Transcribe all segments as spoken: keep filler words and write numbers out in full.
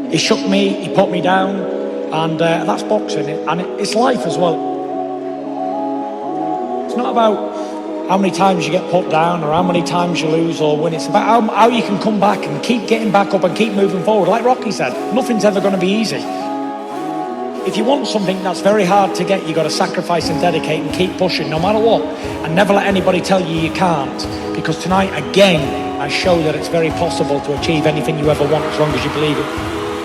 he shook me, he put me down, and uh, that's boxing, and it's life as well. It's not about how many times you get put down or how many times you lose or win. It's about how, how you can come back and keep getting back up and keep moving forward. Like Rocky said, nothing's ever going to be easy. If you want something that's very hard to get, you've got to sacrifice and dedicate and keep pushing no matter what, and never let anybody tell you you can't, because tonight again I show that it's very possible to achieve anything you ever want as long as you believe it.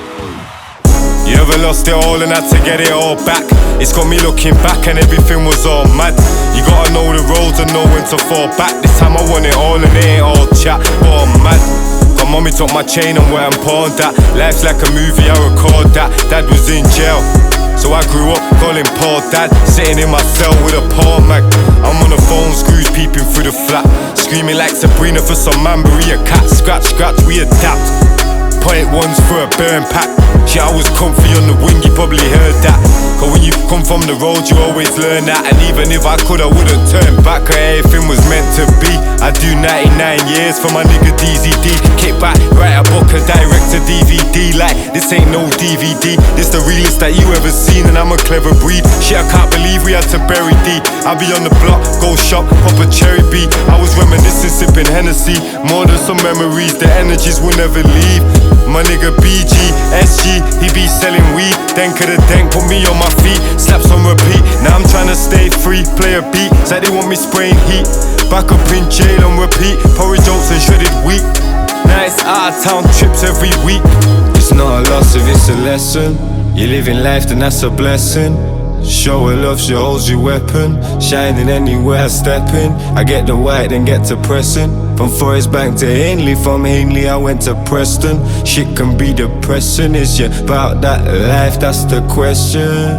You ever lost it all and had to get it all back? It's got me looking back and everything was all mad. You gotta know the roads and know when to fall back. This time I want it all and it ain't all chat, oh mad. Got mommy took my chain and went and pawned that. Life's like a movie, I record that. Dad was in jail, so I grew up calling Paul Dad. Sitting in my cell with a paw mag. I'm on the phone, screws peeping through the flat, screaming like Sabrina for some Mambury. A cat, scratch, scratch, we adapt. Point ones for a burn pack. Shit, I was comfy on the wing, you probably heard that. Cause when you come from the road, you always learn that. And even if I could, I wouldn't turn back, cause everything was meant to be. I do ninety-nine years for my nigga D Z D. Kick back, write a book and direct a D V D. Like, this ain't no D V D, this the realest that you ever seen, and I'm a clever breed. Shit, I can't believe we had to bury D. I be on the block, go shop, pop a cherry B. I was reminiscing, sipping Hennessy. More than some memories, the energies will never leave. My nigga B G, S G, he be selling weed. Denk of the denk, put me on my feet, slaps on repeat. Now I'm tryna stay free, play a beat. It's like they want me spraying heat. Back up in jail on repeat, porridge oats and shredded wheat. Now it's out of town trips every week. It's not a loss if it's a lesson. You're living life, then that's a blessing. Show her love, she holds your weapon. Shining anywhere I step in. I get the white, then get to pressing. From Forest Bank to Ainley, from Ainley I went to Preston. Shit can be depressing. Is you about that life? That's the question.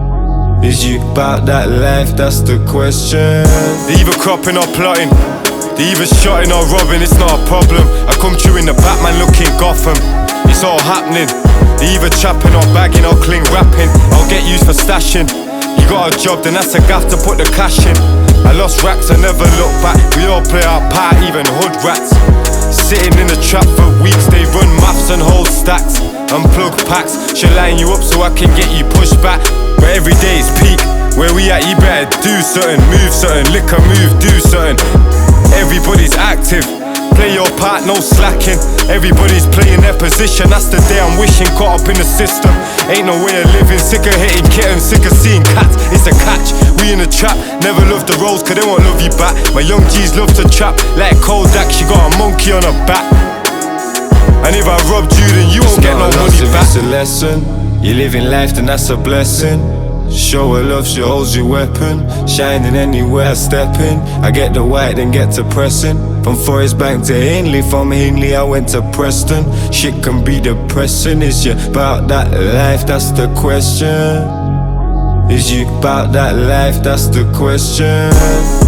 Is you about that life? That's the question. They either cropping or plotting, they either shotting or robbing, it's not a problem. I come through in the Batman looking Gotham, it's all happening. They either trapping or bagging or clean rapping. I'll get used for stashing. You got a job, then that's a gaff to put the cash in. I lost racks, I never look back. We all play our part, even hood rats. Sitting in the trap for weeks, they run maths and hold stacks. Unplug packs, she'll line you up so I can get you pushed back. But every day is peak, where we at you better do something. Move something, lick a move, do something. Everybody's active, play your part, no slacking. Everybody's playing their position, that's the day I'm wishing. Caught up in the system, ain't no way of living. Sick of hitting kittens, sick of seeing cats. It's a catch, we in the trap. Never love the roads cause they won't love you back. My young G's love to trap, like Kodak, she got a monkey on her back. And if I robbed you then you won't get no money back. It's a lesson, you're living life then that's a blessing. Show her love, she holds your weapon. Shining anywhere I step in. I get the white, then get to pressing. From Forest Bank to Ainley, from Ainley I went to Preston. Shit can be depressing. Is you about that life? That's the question. Is you about that life? That's the question.